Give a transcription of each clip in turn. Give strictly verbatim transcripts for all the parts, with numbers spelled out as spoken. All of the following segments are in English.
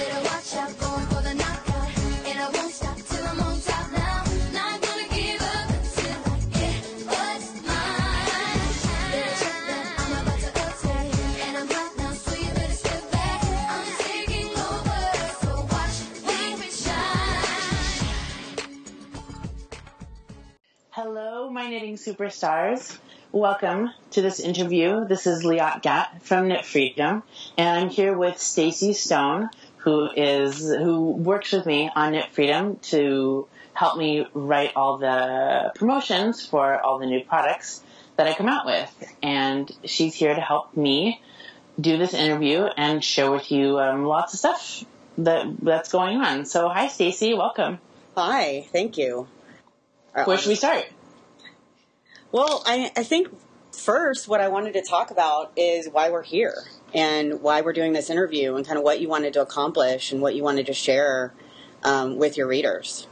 better watch out, going for the knockout. And I won't stop till I'm on top now. Not gonna give up until I get what's mine. Better check that I'm about to attack. And I'm hot now, so you better step back. I'm taking over, so watch me shine. Hello, my knitting superstars. Welcome to this interview. This is Liat Gat from Knit Freedom, and I'm here with Stacy Stone, who is who works with me on Knit Freedom to help me write all the promotions for all the new products that I come out with. And she's here to help me do this interview and share with you um, lots of stuff that that's going on. So, hi, Stacy. Welcome. Hi, thank you. Where should we start? Well, I, I think first what I wanted to talk about is why we're here and why we're doing this interview and kind of what you wanted to accomplish and what you wanted to share um, with your readers.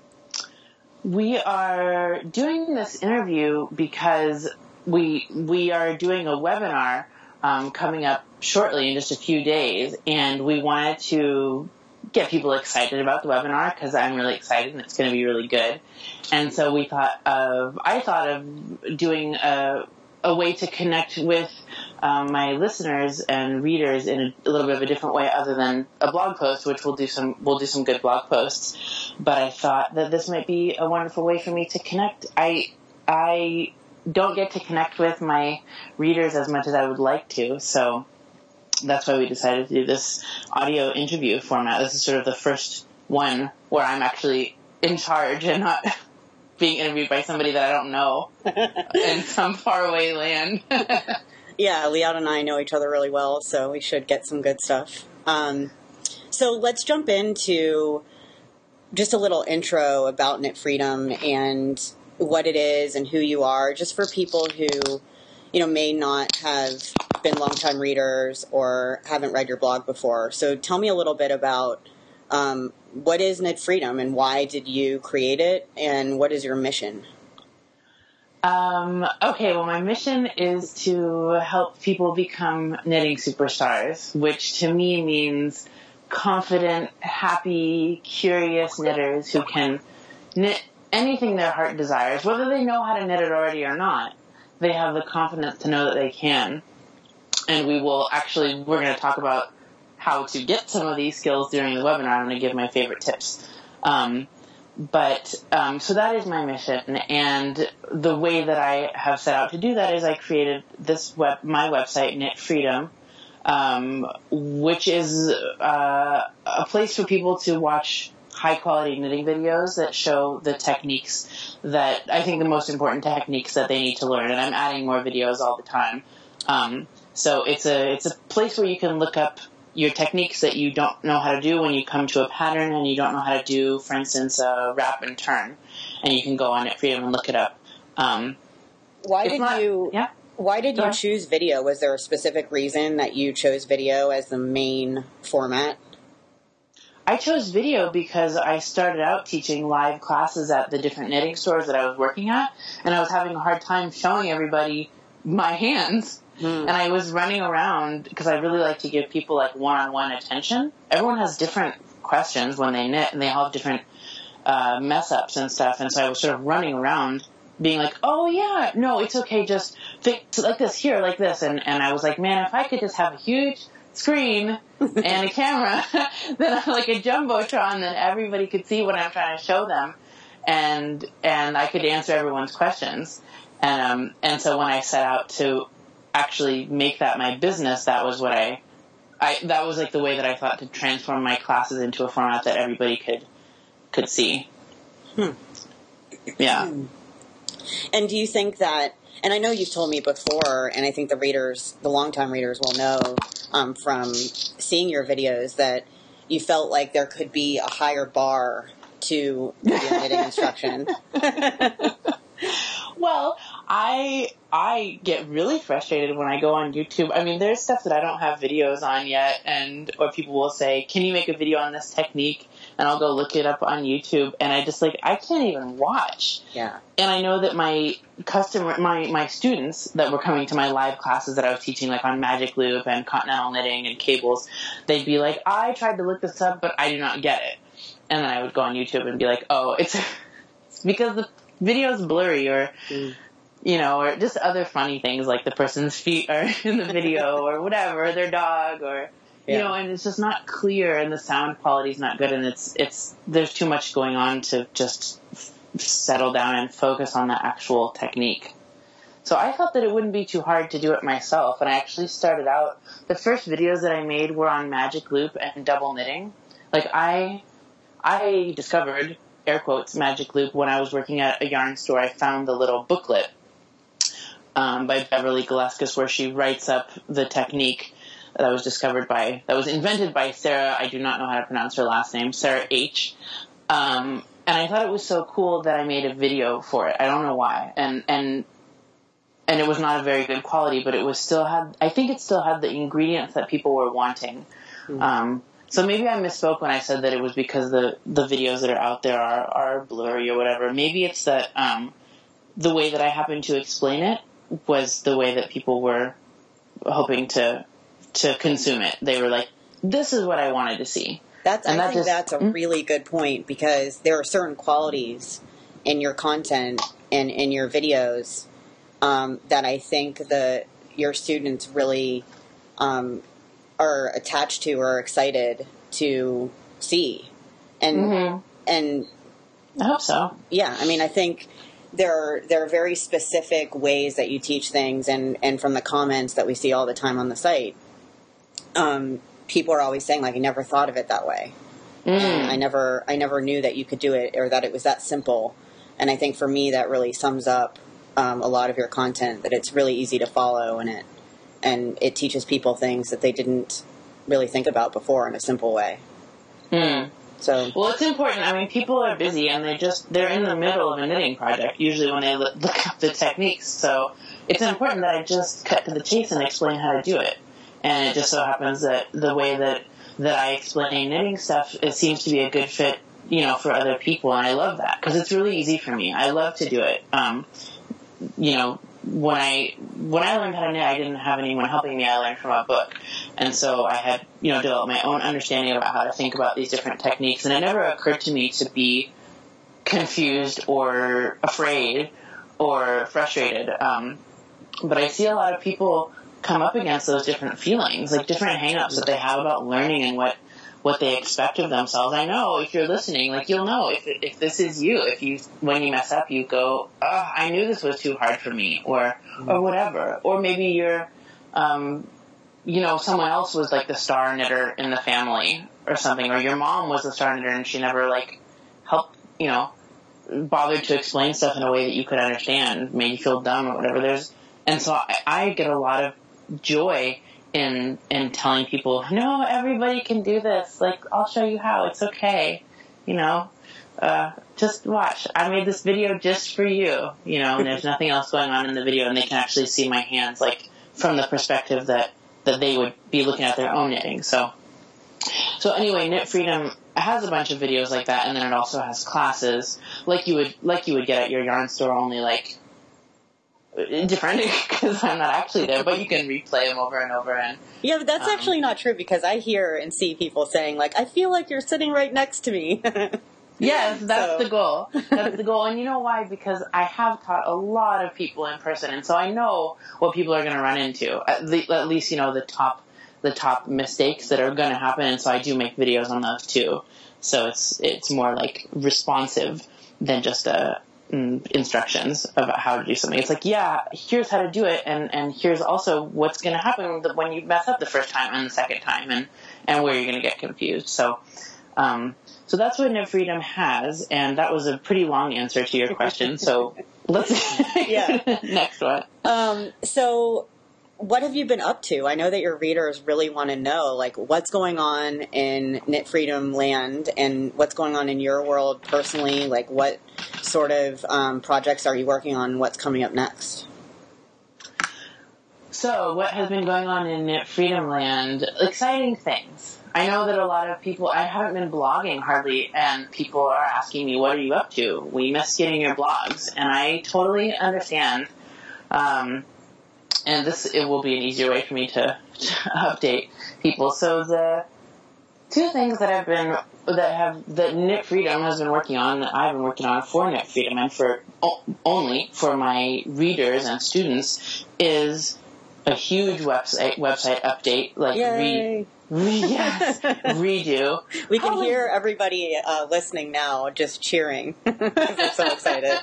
We are doing this interview because we we are doing a webinar um, coming up shortly in just a few days, and we wanted to get people excited about the webinar because I'm really excited and it's going to be really good. And so we thought of, I thought of doing a, a way to connect with um, my listeners and readers in a, a little bit of a different way other than a blog post, which we'll do some, we'll do some good blog posts. But I thought that this might be a wonderful way for me to connect. I, I don't get to connect with my readers as much as I would like to. So that's why we decided to do this audio interview format. This is sort of the first one where I'm actually in charge and not being interviewed by somebody that I don't know in some faraway land. Yeah, Liat and I know each other really well, so we should get some good stuff. Um, so let's jump into just a little intro about Knit Freedom and what it is and who you are, just for people who, you know, may not have been longtime readers or haven't read your blog before. So tell me a little bit about um, what is Knit Freedom and why did you create it and what is your mission? Um, okay, well, my mission is to help people become knitting superstars, which to me means confident, happy, curious knitters who can knit anything their heart desires, whether they know how to knit it already or not. They have the confidence to know that they can. And we will actually, we're going to talk about how to get some of these skills during the webinar. I'm going to give my favorite tips. Um, but, um, so that is my mission. And the way that I have set out to do that is I created this web, my website, Knit Freedom, um, which is uh, a place for people to watch high-quality knitting videos that show the techniques that, I think the most important techniques that they need to learn. And I'm adding more videos all the time. Um, so it's a it's a place where you can look up your techniques that you don't know how to do when you come to a pattern and you don't know how to do, for instance, a wrap and turn. And you can go on Knit Freedom and look it up. Um, why did not, you yeah? Why did Go you ahead. choose video? Was there a specific reason that you chose video as the main format? I chose video because I started out teaching live classes at the different knitting stores that I was working at, and I was having a hard time showing everybody my hands. Mm. And I was running around because I really like to give people like one-on-one attention. Everyone has different questions when they knit, and they all have different uh, mess-ups and stuff. And so I was sort of running around being like, oh, yeah, no, it's okay, just fix it like this, here, like this. And, and I was like, man, if I could just have a huge screen and a camera, then I'm like a Jumbotron, then everybody could see what I'm trying to show them. And and I could answer everyone's questions. And um, and so when I set out to actually make that my business, that was what I, I that was like the way that I thought to transform my classes into a format that everybody could could see. Hmm. Yeah. And do you think that, and I know you've told me before, and I think the readers, the longtime readers will know um, from seeing your videos that you felt like there could be a higher bar to your knitting instruction. Well, I I get really frustrated when I go on YouTube. I mean, there's stuff that I don't have videos on yet, and or people will say, "Can you make a video on this technique?" and I'll go look it up on YouTube, and I just, like, I can't even watch. Yeah. And I know that my customer, my, my students that were coming to my live classes that I was teaching, like on Magic Loop and Continental Knitting and cables, they'd be like, I tried to look this up, but I do not get it. And then I would go on YouTube and be like, oh, it's, it's because the video's blurry, or, mm. you know, or just other funny things, like the person's feet are in the video or whatever, their dog, or, yeah. you know, and it's just not clear, and the sound quality's not good, and it's, it's, there's too much going on to just settle down and focus on the actual technique. So I thought that it wouldn't be too hard to do it myself, and I actually started out, the first videos that I made were on Magic Loop and double knitting. Like, I, I discovered, air quotes, Magic Loop when I was working at a yarn store. I found the little booklet um, by Beverly Gillespie where she writes up the technique that was discovered by, that was invented by Sarah, I do not know how to pronounce her last name, Sarah H. Um, and I thought it was so cool that I made a video for it. I don't know why. And, and, and it was not a very good quality, but it was still had, I think it still had the ingredients that people were wanting. Mm-hmm. Um, so maybe I misspoke when I said that it was because the, the videos that are out there are, are blurry or whatever. Maybe it's that, um, the way that I happened to explain it was the way that people were hoping to, to consume it. They were like, this is what I wanted to see. That's, and I that think just, that's a really good point, because there are certain qualities in your content and in your videos um, that I think the your students really um, are attached to or excited to see. And mm-hmm. and I hope so. Yeah, I mean, I think there are, there are very specific ways that you teach things, and, and from the comments that we see all the time on the site, um, people are always saying, like, I never thought of it that way. Mm. And I never, I never knew that you could do it, or that it was that simple. And I think for me, that really sums up um, a lot of your content, that it's really easy to follow, and it, and it teaches people things that they didn't really think about before in a simple way. Mm. So, well, it's important. I mean, people are busy, and they just, they're in the middle of a knitting project, usually when they look, look up the techniques. So it's important that I just cut to the chase and explain how to do it. And it just so happens that the way that, that I explain knitting stuff, it seems to be a good fit, you know, for other people. And I love that, because it's really easy for me. I love to do it. Um, you know, when I, when I learned how to knit, I didn't have anyone helping me. I learned from a book. And so I had, you know, developed my own understanding about how to think about these different techniques. And it never occurred to me to be confused or afraid or frustrated. Um, but I see a lot of people come up against those different feelings, like different hang-ups that they have about learning and what, what they expect of themselves. I know if you're listening, like, you'll know if, if this is you, if you, when you mess up, you go, oh, I knew this was too hard for me, or, or whatever. Or maybe you're, um, you know, someone else was like the star knitter in the family or something, or your mom was the star knitter and she never, like, helped, you know, bothered to explain stuff in a way that you could understand, made you feel dumb or whatever. There's, and so I, I get a lot of joy in in telling people, no, everybody can do this. Like, I'll show you how. It's okay. You know, uh, just watch. I made this video just for you. You know, and there's nothing else going on in the video, and they can actually see my hands, like, from the perspective that, that they would be looking at their own knitting. So, so anyway, Knit Freedom has a bunch of videos like that, and then it also has classes, like you would like you would get at your yarn store, only like different, because I'm not actually there, but you can replay them over and over. And yeah, but that's um, actually not true, because I hear and see people saying, like, I feel like you're sitting right next to me. Yes, that's so. the goal. That's the goal. And you know why? Because I have taught a lot of people in person, and so I know what people are going to run into. At, le- at least, you know, the top the top mistakes that are going to happen, and so I do make videos on those too. So it's it's more like responsive than just a instructions about how to do something. It's like, yeah, here's how to do it, and, and here's also what's going to happen when you mess up the first time and the second time, and, and where you're going to get confused. So, um, so that's what Knit Freedom has, and that was a pretty long answer to your question. So let's yeah. next one. Um, so what have you been up to? I know that your readers really want to know, like, what's going on in Knit Freedom land, and what's going on in your world personally. Like, what sort of um, projects are you working on? What's coming up next? So, what has been going on in Knit Freedom land? Exciting things. I know that a lot of people, I haven't been blogging hardly, and people are asking me, what are you up to? We miss getting your blogs, and I totally understand. Um, and this, it will be an easier way for me to, to update people. So the two things that I've been, that have, that Knit Freedom has been working on, that I've been working on for Knit Freedom and for, only for my readers and students, is a huge website, website update, like Yay. re, re, yes, redo. We can Probably- hear everybody uh, listening now just cheering because they're so excited.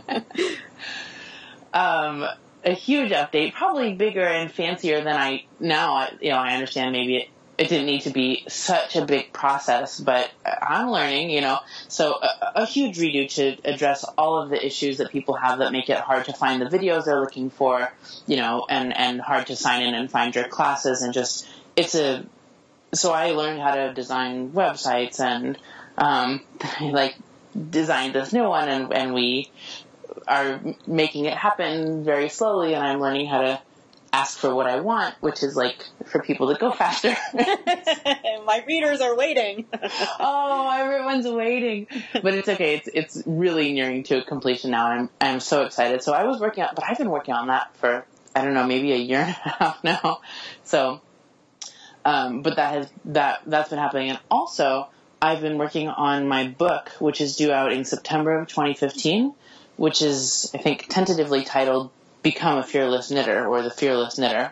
um, a huge update, probably bigger and fancier than I now. You know, I understand maybe it, it didn't need to be such a big process, but I'm learning. You know, so a, a huge redo to address all of the issues that people have that make it hard to find the videos they're looking for. You know, and and hard to sign in and find your classes, and just it's a. So I learned how to design websites and um, like designed this new one, and and we are making it happen very slowly, and I'm learning how to ask for what I want, which is like for people to go faster. My readers are waiting. Oh, everyone's waiting, but it's okay. It's it's really nearing to completion now, and I'm I'm so excited. So I was working on, but I've been working on that for I don't know, maybe a year and a half now. So, um, but that has that that's been happening, and also I've been working on my book, which is due out in September of twenty fifteen, which is I think tentatively titled Become a Fearless Knitter, or The Fearless Knitter.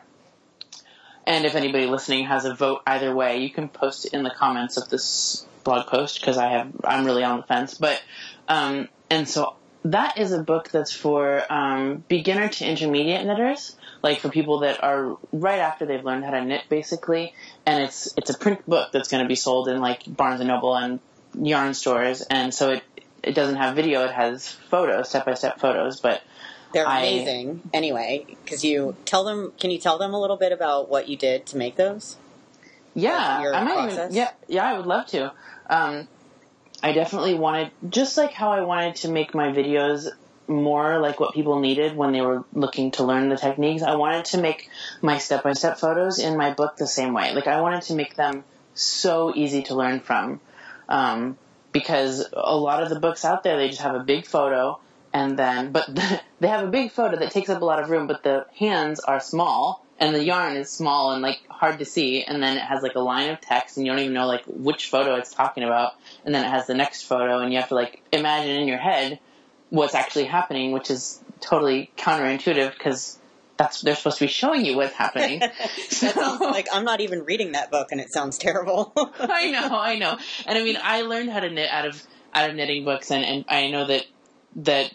And if anybody listening has a vote either way, you can post it in the comments of this blog post, because I have I'm really on the fence. But um, and so that is a book that's for um, beginner to intermediate knitters, like for people that are right after they've learned how to knit, basically. And it's it's a print book that's going to be sold in like Barnes and Noble and yarn stores. And so it it doesn't have video; it has photos, step by step photos, but. They're I- amazing. Anyway, because you tell them, can you tell them a little bit about what you did to make those? Yeah, your I might process? even, yeah, yeah, I would love to. Um, I definitely wanted, just like how I wanted to make my videos more like what people needed when they were looking to learn the techniques, I wanted to make my step-by-step photos in my book the same way. Like, I wanted to make them so easy to learn from. Um, because a lot of the books out there, they just have a big photo, and then, but they have a big photo that takes up a lot of room, but the hands are small, and the yarn is small and, like, hard to see, and then it has, like, a line of text, and you don't even know, like, which photo it's talking about, and then it has the next photo, and you have to, like, imagine in your head what's actually happening, which is totally counterintuitive, because that's, they're supposed to be showing you what's happening. So, That sounds like I'm not even reading that book, and it sounds terrible. I know, I know. And I mean, I learned how to knit out of, out of knitting books, and, and I know that, that,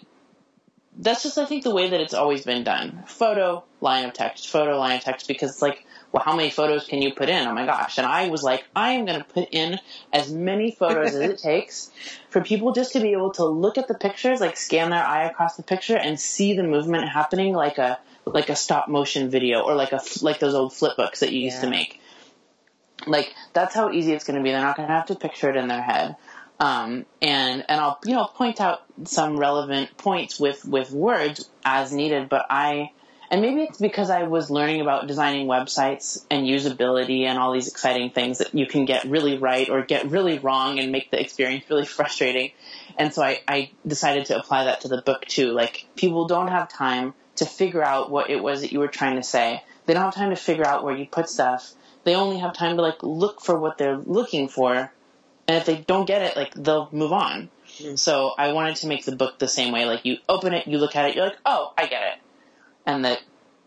that's just, I think, the way that it's always been done. Photo, line of text, photo, line of text, because it's like, well, how many photos can you put in? Oh my gosh. And I was like, I am going to put in as many photos as it takes for people just to be able to look at the pictures, like scan their eye across the picture and see the movement happening like a, like a stop motion video, or like a, like those old flip books that you used Yeah. to make. Like, that's how easy it's going to be. They're not going to have to picture it in their head. Um, and, and I'll, you know, point out some relevant points with, with words as needed, but I, and maybe it's because I was learning about designing websites and usability and all these exciting things that you can get really right or get really wrong and make the experience really frustrating. And so I, I decided to apply that to the book too. Like, people don't have time to figure out what it was that you were trying to say. They don't have time to figure out where you put stuff. They only have time to, like, look for what they're looking for. And if they don't get it, like, they'll move on. Mm. So I wanted to make the book the same way. Like, you open it, you look at it, you're like, oh, I get it. And that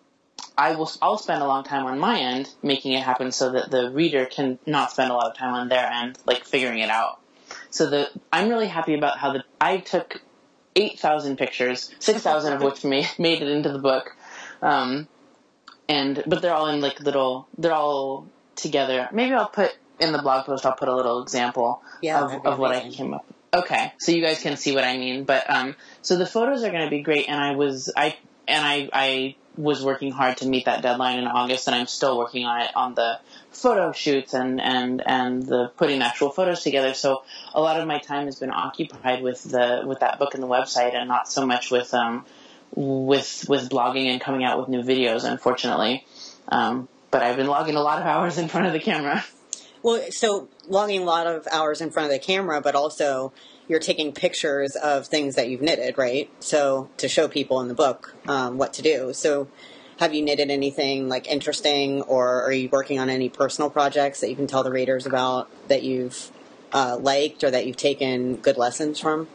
I will, I'll spend a long time on my end making it happen so that the reader can not spend a lot of time on their end, like, figuring it out. So the, I'm really happy about how the, I took eight thousand pictures, six thousand of which made, made it into the book. Um, and, but they're all in, like, little, they're all together. Maybe I'll put, in the blog post, I'll put a little example Yeah, that'd of, be of what I amazing. came up with. Okay, so you guys can see what I mean. But um, so the photos are going to be great, and I was I and I I was working hard to meet that deadline in August, and I'm still working on it on the photo shoots and and and the putting the actual photos together. So a lot of my time has been occupied with the with that book and the website, and not so much with um with with blogging and coming out with new videos, unfortunately. Um, but I've been logging a lot of hours in front of the camera. Well, so logging a lot of hours in front of the camera, but also you're taking pictures of things that you've knitted, right? So to show people in the book um, what to do. So have you knitted anything like interesting, or are you working on any personal projects that you can tell the readers about that you've uh, liked or that you've taken good lessons from?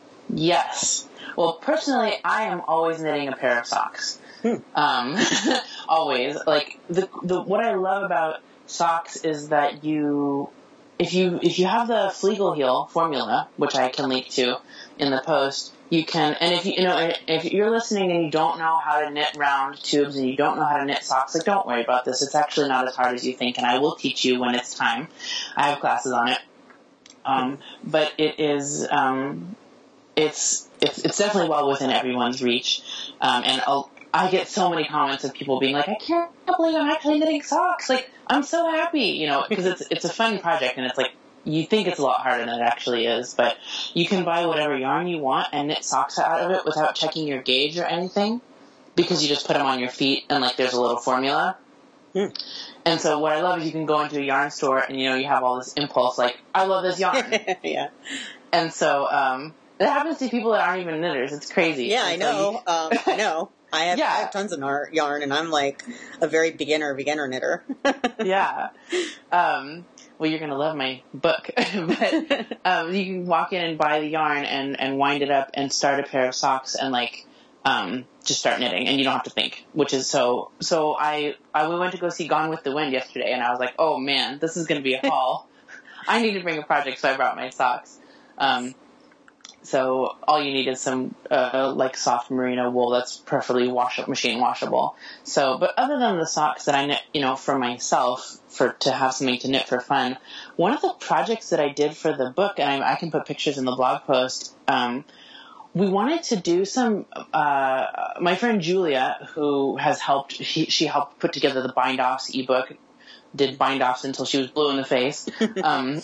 Yes. Well, personally, I am always knitting a pair of socks. Hmm. Um, always. Like, the, the, what I love about socks is that you, if you, if you have the Flegel heel formula, which I can link to in the post, you can, and if you, you know, if you're listening and you don't know how to knit round tubes and you don't know how to knit socks, like, don't worry about this. It's actually not as hard as you think, and I will teach you when it's time. I have classes on it. Um, but it is, um, it's, it's, it's definitely well within everyone's reach. Um, and I'll, I get so many comments of people being like, I can't believe I'm actually knitting socks. Like, I'm so happy, you know, because it's, it's a fun project, and it's like, you think it's a lot harder than it actually is, but you can buy whatever yarn you want and knit socks out of it without checking your gauge or anything, because you just put them on your feet and, like, there's a little formula. Hmm. And so what I love is you can go into a yarn store and, you know, you have all this impulse, like, I love this yarn. Yeah. And so, um, it happens to people that aren't even knitters. It's crazy. Yeah, I And so know. you- um, I know. I have, Yeah. I have tons of nar- yarn, and I'm like a very beginner, beginner knitter. Yeah. Um, well, you're going to love my book. But um, you can walk in and buy the yarn and, and wind it up and start a pair of socks and, like, um, just start knitting, and you don't have to think, which is so, so I, I, we went to go see Gone with the Wind yesterday, and I was like, oh man, this is going to be a haul. I need to bring a project, so I brought my socks. Um, so all you need is some, uh, like soft merino wool that's perfectly wash machine washable. So, but other than the socks that I knit, you know, for myself, for, to have something to knit for fun, one of the projects that I did for the book, and I, I can put pictures in the blog post, um, we wanted to do some, uh, my friend Julia, who has helped, she, she helped put together the Bind Offs ebook, did Bind Offs until she was blue in the face. um,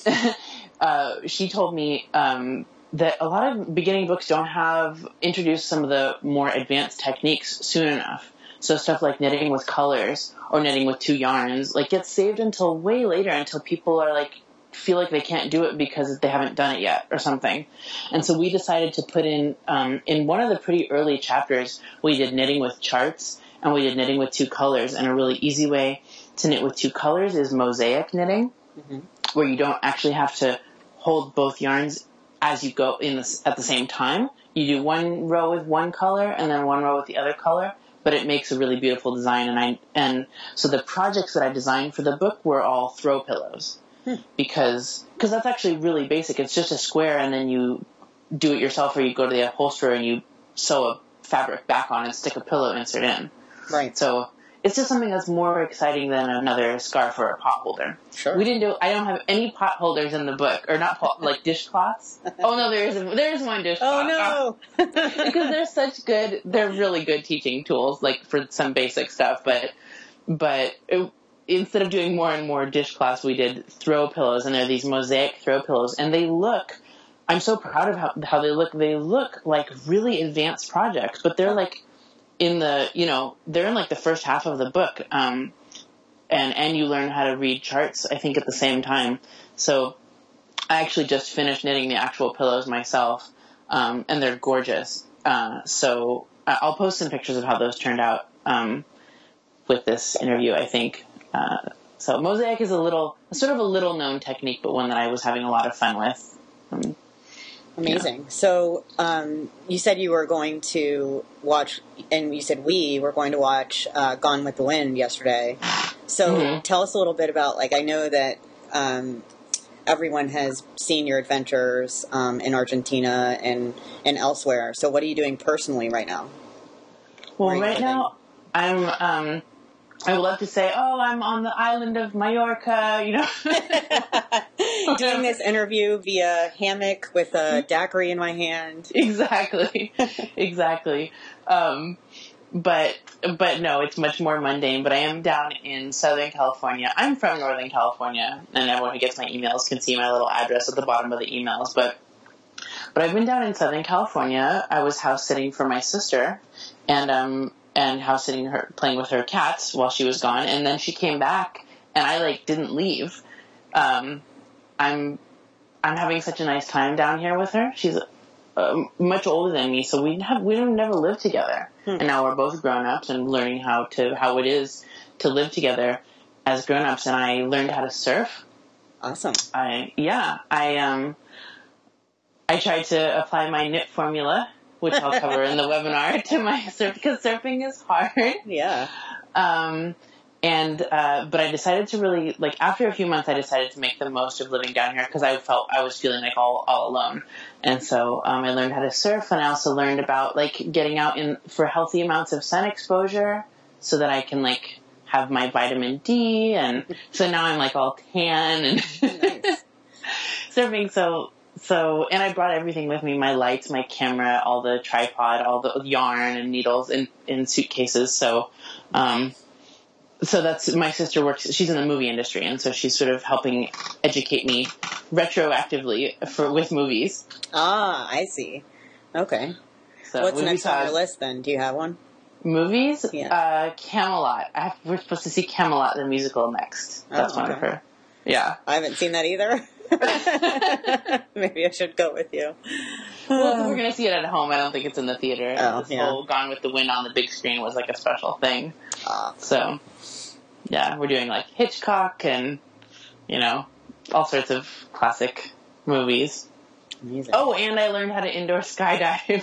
uh, she told me, um, that a lot of beginning books don't have introduced some of the more advanced techniques soon enough. So stuff like knitting with colors or knitting with two yarns, like, gets saved until way later, until people are like, feel like they can't do it because they haven't done it yet or something. And so we decided to put in, um, in one of the pretty early chapters, we did knitting with charts and we did knitting with two colors. And a really easy way to knit with two colors is mosaic knitting, mm-hmm. where you don't actually have to hold both yarns as you go in this at the same time. You do one row with one color and then one row with the other color, but it makes a really beautiful design. And I, and so the projects that I designed for the book were all throw pillows. Hmm. Because cause that's actually really basic. It's just a square, and then you do it yourself, or you go to the upholsterer and you sew a fabric back on and stick a pillow insert in. Right. So it's just something that's more exciting than another scarf or a pot holder. Sure. We didn't do. I don't have any pot holders in the book, or not pot, like dishcloths. Oh no, there is a, there is one dishcloth. Oh no, because they're such good. They're really good teaching tools, like for some basic stuff. But but. It, Instead of doing more and more dishcloths, we did throw pillows, and they're these mosaic throw pillows, and they look, I'm so proud of how, how they look. They look like really advanced projects, but they're like in the, you know, they're in like the first half of the book, um, and, and you learn how to read charts, I think, at the same time. So I actually just finished knitting the actual pillows myself, um, and they're gorgeous. Uh, so I'll post some pictures of how those turned out, um, with this interview, I think. Uh, so mosaic is a little, sort of a little known technique, but one that I was having a lot of fun with. Um, Amazing. Yeah. So um, you said you were going to watch, and you said we were going to watch uh, Gone with the Wind yesterday. So mm-hmm. tell us a little bit about, like, I know that um, everyone has seen your adventures um, in Argentina and, and elsewhere. So what are you doing personally right now? Well, right living? now I'm... Um, I would love to say, oh, I'm on the island of Mallorca, you know. Doing this interview via hammock with a daiquiri in my hand. Exactly. Exactly. Um, but, but no, it's much more mundane. But I am down in Southern California. I'm from Northern California, and everyone who gets my emails can see my little address at the bottom of the emails. But, but I've been down in Southern California. I was house sitting for my sister, and, um, and house sitting her, playing with her cats while she was gone. And then she came back, and I, like, didn't leave. um, I'm I'm having such a nice time down here with her. She's uh, much older than me, so we have we don't never lived together, Hmm. and now we're both grown ups and learning how to how it is to live together as grown ups. And I learned how to surf. Awesome. I yeah I um I tried to apply my N I T formula, which I'll cover in the webinar, to my surf because surfing is hard. Yeah. Um, and, uh, but I decided to really, like, after a few months, I decided to make the most of living down here because I felt, I was feeling like all, all alone. And so, um, I learned how to surf, and I also learned about, like, getting out in, for healthy amounts of sun exposure so that I can, like, have my vitamin D, and so now I'm, like, all tan and Nice. surfing, so, so, and I brought everything with me, my lights, my camera, all the tripod, all the yarn and needles in, in suitcases, so, um, So that's, my sister works, she's in the movie industry, and so she's sort of helping educate me retroactively for, with movies. Ah, I see. Okay. So What's we next saw on your list then? Do you have one? Movies? Yeah. Uh, Camelot. I have, we're supposed to see Camelot, the musical, next. That's Oh, one of okay. her. Yeah. I haven't seen that either. Maybe I should go with you. Well, we're going to see it at home. I don't think it's in the theater. Oh, this yeah. whole Gone with the Wind on the big screen was like a special thing. Ah. So, yeah, we're doing like Hitchcock and, you know, all sorts of classic movies. Amazing. Oh, and I learned how to indoor skydive.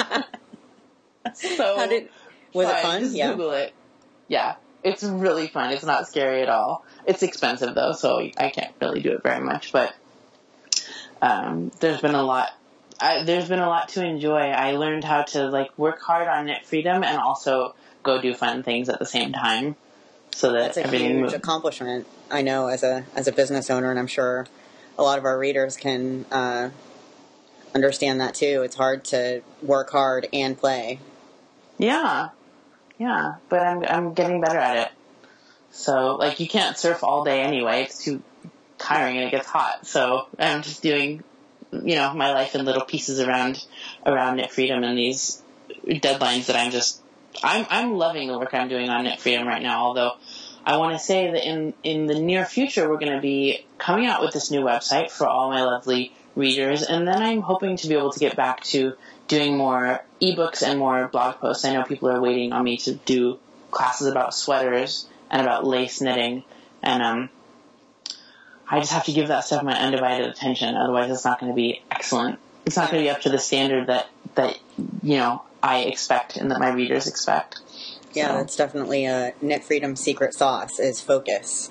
So How did, was it fun? Just Yeah. Google it. Yeah, it's really fun. It's not scary at all. It's expensive though, so I can't really do it very much. But um, there's been a lot. I, there's been a lot to enjoy. I learned how to like work hard on Knit Freedom and also go do fun things at the same time, so that That's a everything huge moves. accomplishment. I know as a as a business owner, and I'm sure a lot of our readers can uh, understand that too. It's hard to work hard and play. Yeah, yeah, but I'm I'm getting better at it. So like you can't surf all day anyway; it's too tiring and it gets hot. So I'm just doing, you know, my life in little pieces around around Knit Freedom and these deadlines that I'm just I'm I'm loving the work I'm doing on Knit Freedom right now. Although I want to say that in in the near future we're going to be coming out with this new website for all my lovely readers, and then I'm hoping to be able to get back to doing more ebooks and more blog posts. I know people are waiting on me to do classes about sweaters and about lace knitting, and um, I just have to give that stuff my undivided attention. Otherwise, it's not going to be excellent. It's not going to be up to the standard that that you know I expect and that my readers expect. Yeah, So, that's definitely a Knit Freedom secret sauce is focus.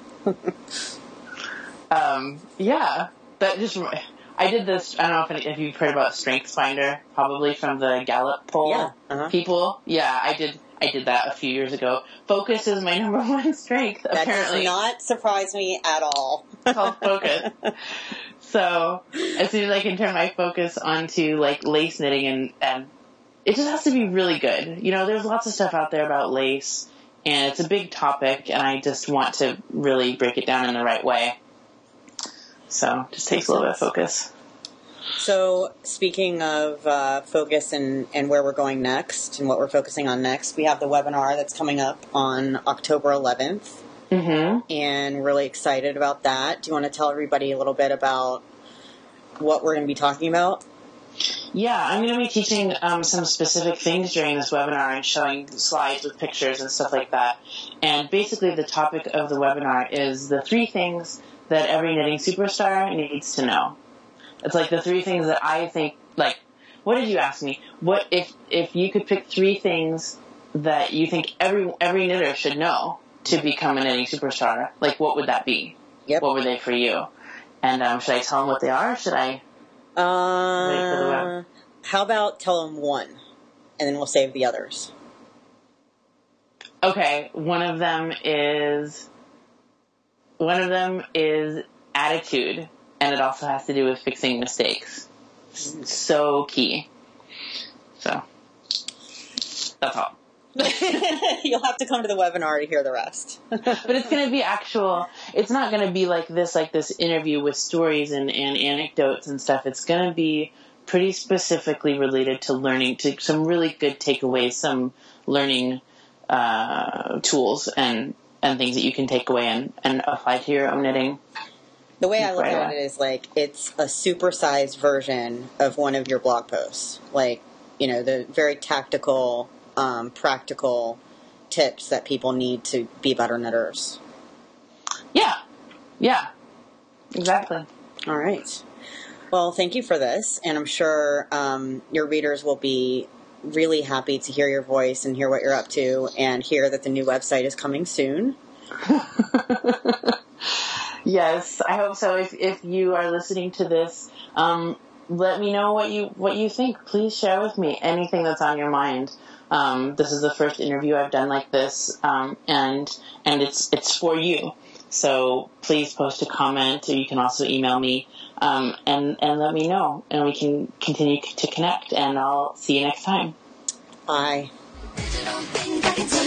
um, yeah, that just. I did this, I don't know if, any, if you've heard about StrengthsFinder, probably from the Gallup poll Yeah, uh-huh. people. Yeah, I did I did that a few years ago. Focus is my number one strength, That apparently. does not surprise me at all. Called focus. So, as soon as I can turn my focus onto, like, lace knitting, and, and it just has to be really good. You know, there's lots of stuff out there about lace, and it's a big topic, and I just want to really break it down in the right way. So, it just takes a little bit of focus. So, speaking of uh, focus and, and where we're going next and what we're focusing on next, we have the webinar that's coming up on October eleventh, Mm-hmm. and we're really excited about that. Do you want to tell everybody a little bit about what we're going to be talking about? Yeah, I'm going to be teaching um, some specific things during this webinar and showing slides with pictures and stuff like that. And basically the topic of the webinar is the three things that every knitting superstar needs to know. It's like the three things that I think, like, what did you ask me? What if if you could pick three things that you think every every knitter should know to become a knitting superstar? Like, what would that be? Yep. What were they for you? And um, should I tell them what they are? Or should I? Uh, Wait for the web. How about tell them one, and then we'll save the others. Okay, one of them is one of them is attitude, and it also has to do with fixing mistakes. So key. So that's all. You'll have to come to the webinar to hear the rest. But it's going to be actual. It's not going to be like this, like this interview with stories and, and anecdotes and stuff. It's going to be pretty specifically related to learning, to some really good takeaways, some learning uh, tools and, and things that you can take away and, and apply to your own knitting. The way I look Right at on. it is like it's a supersized version of one of your blog posts. Like, you know, the very tactical, um, practical tips that people need to be better knitters. Yeah. Yeah. Exactly. All right. Well, thank you for this, and I'm sure um, your readers will be really happy to hear your voice and hear what you're up to and hear that the new website is coming soon. Yes, I hope so. If if you are listening to this, um, let me know what you what you think. Please share with me anything that's on your mind. Um, this is the first interview I've done like this, um, and and it's it's for you. So please post a comment, or you can also email me um, and and let me know, and we can continue to connect. And I'll see you next time. Bye. Digital things I can tell